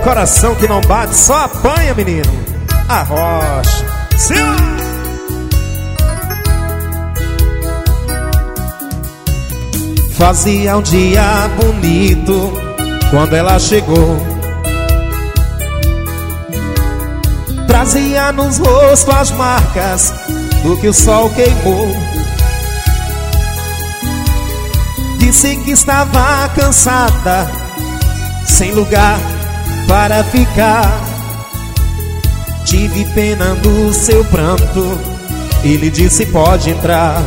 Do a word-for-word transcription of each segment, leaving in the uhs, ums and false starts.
coração que não bate só apanha, menino. Arrocha. Sim. Fazia um dia bonito quando ela chegou. Trazia nos rostos as marcas do que o sol queimou. Disse que estava cansada, sem lugar para ficar. Tive pena do seu pranto e lhe disse: pode entrar.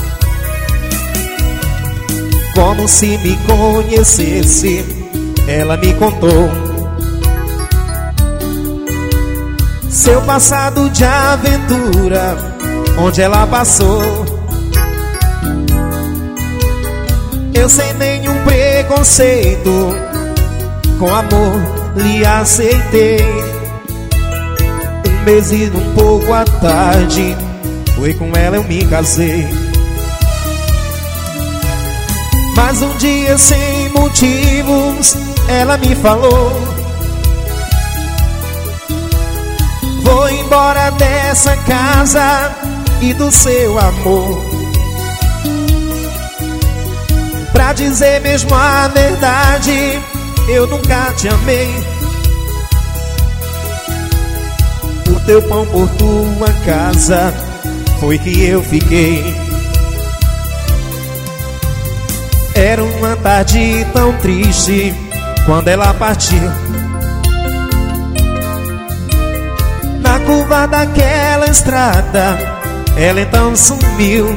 Como se me conhecesse, ela me contou seu passado de aventura, onde ela passou. Eu sem nenhum preconceito, com amor lhe aceitei. Um mês e um pouco à tarde, foi com ela eu me casei. Mas um dia sem motivos, ela me falou: vou embora dessa casa e do seu amor. Pra dizer mesmo a verdade, eu nunca te amei. Por teu pão, por tua casa, foi que eu fiquei. Era uma tarde tão triste quando ela partiu. Na curva daquela estrada, ela então sumiu.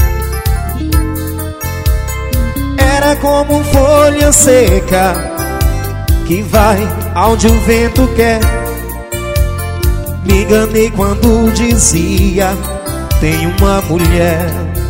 Era como folha seca que vai aonde o vento quer. Me enganei quando dizia: tem uma mulher.